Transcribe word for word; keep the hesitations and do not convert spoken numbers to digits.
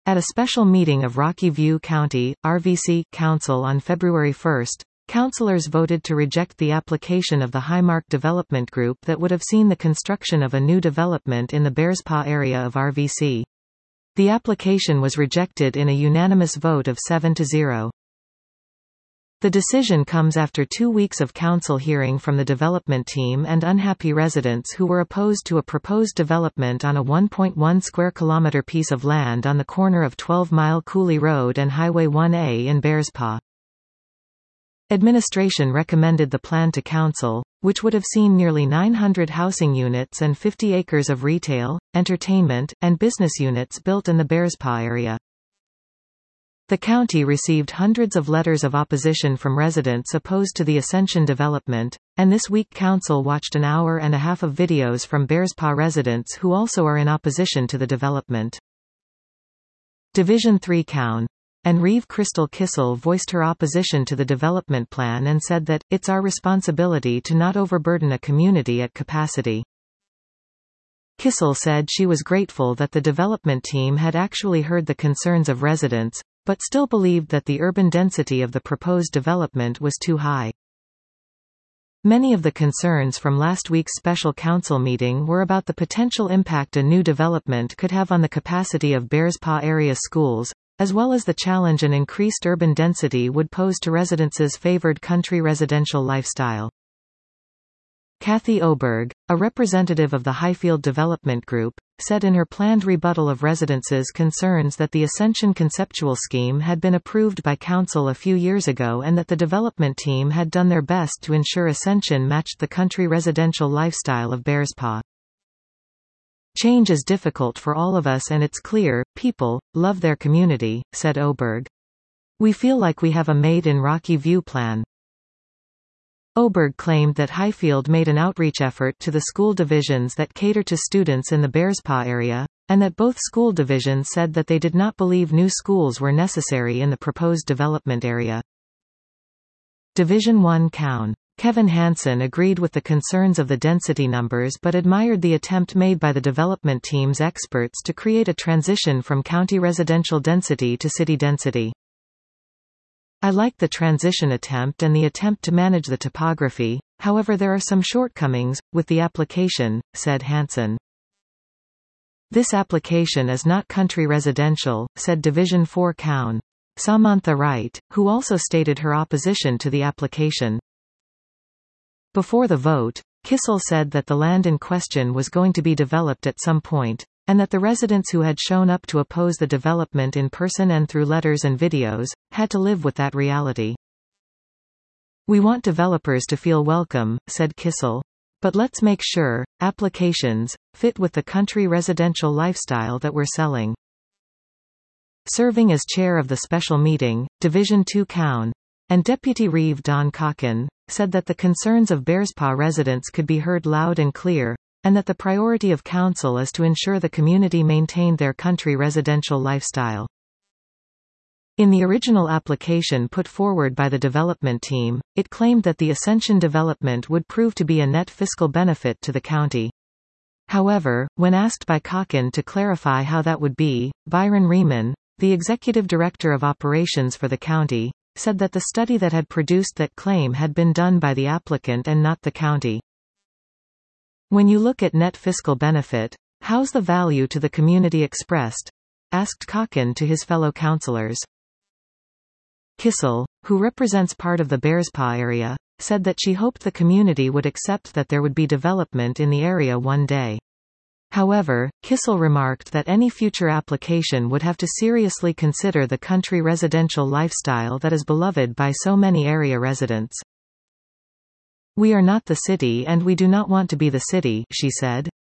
At a special meeting of Rocky View County, R V C, Council on February first, councilors voted to reject the application of the Highmark Development Group that would have seen the construction of a new development in the Bearspaw area of R V C. The application was rejected in a unanimous vote of seven to zero. The decision comes after two weeks of council hearing from the development team and unhappy residents who were opposed to a proposed development on a one point one square kilometer piece of land on the corner of twelve mile Cooley Road and Highway one A in Bearspaw. Administration recommended the plan to council, which would have seen nearly nine hundred housing units and fifty acres of retail, entertainment, and business units built in the Bearspaw area. The county received hundreds of letters of opposition from residents opposed to the Ascension development, and this week council watched an hour and a half of videos from Bearspaw residents who also are in opposition to the development. Division three Coun. And Reeve Crystal Kissel voiced her opposition to the development plan and said that, "It's our responsibility to not overburden a community at capacity." Kissel said she was grateful that the development team had actually heard the concerns of residents, but still believed that the urban density of the proposed development was too high. Many of the concerns from last week's special council meeting were about the potential impact a new development could have on the capacity of Bearspaw area schools, as well as the challenge an increased urban density would pose to residents' favored country residential lifestyle. Kathy Oberg, a representative of the Highfield Development Group, said in her planned rebuttal of residents' concerns that the Ascension conceptual scheme had been approved by council a few years ago and that the development team had done their best to ensure Ascension matched the country residential lifestyle of Bearspaw. "Change is difficult for all of us and it's clear, people love their community," said Oberg. "We feel like we have a made-in-Rocky View plan." Oberg claimed that Highfield made an outreach effort to the school divisions that cater to students in the Bearspaw area, and that both school divisions said that they did not believe new schools were necessary in the proposed development area. Division one Coun. Kevin Hansen agreed with the concerns of the density numbers but admired the attempt made by the development team's experts to create a transition from county residential density to city density. "I like the transition attempt and the attempt to manage the topography, however there are some shortcomings with the application," said Hansen. "This application is not country residential," said Division four Coun. Samantha Wright, who also stated her opposition to the application. Before the vote, Kissel said that the land in question was going to be developed at some point, and that the residents who had shown up to oppose the development in person and through letters and videos, had to live with that reality. "We want developers to feel welcome," said Kissel. "But let's make sure applications fit with the country residential lifestyle that we're selling." Serving as chair of the special meeting, Division two Coun. And Deputy Reeve Don Cocken, said that the concerns of Bearspaw residents could be heard loud and clear, and that the priority of council is to ensure the community maintained their country residential lifestyle. In the original application put forward by the development team, it claimed that the Ascension development would prove to be a net fiscal benefit to the county. However, when asked by Cocken to clarify how that would be, Byron Riemann, the executive director of operations for the county, said that the study that had produced that claim had been done by the applicant and not the county. "When you look at net fiscal benefit, how's the value to the community expressed?" asked Cocken to his fellow councillors. Kissel, who represents part of the Bearspaw area, said that she hoped the community would accept that there would be development in the area one day. However, Kissel remarked that any future application would have to seriously consider the country residential lifestyle that is beloved by so many area residents. "We are not the city and we do not want to be the city," she said.